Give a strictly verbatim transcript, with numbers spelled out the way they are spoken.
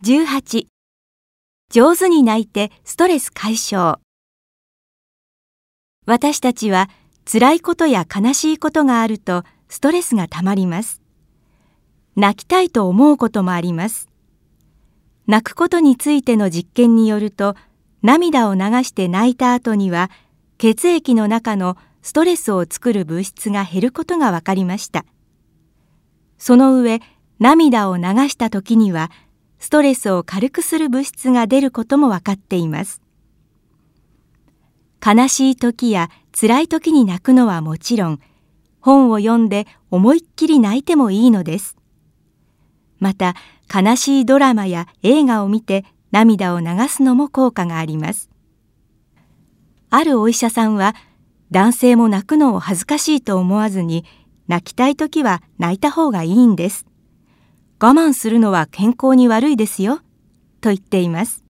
じゅうはち、上手に泣いてストレス解消。私たちは辛いことや悲しいことがあるとストレスがたまります。泣きたいと思うこともあります。泣くことについての実験によると、涙を流して泣いた後には血液の中のストレスを作る物質が減ることが分かりました。その上、涙を流した時にはストレスを軽くする物質が出ることも分かっています。悲しい時や辛い時に泣くのはもちろん、本を読んで思いっきり泣いてもいいのです。また、悲しいドラマや映画を見て涙を流すのも効果があります。あるお医者さんは、男性も泣くのを恥ずかしいと思わずに、泣きたい時は泣いた方がいいんです。我慢するのは健康に悪いですよ、と言っています。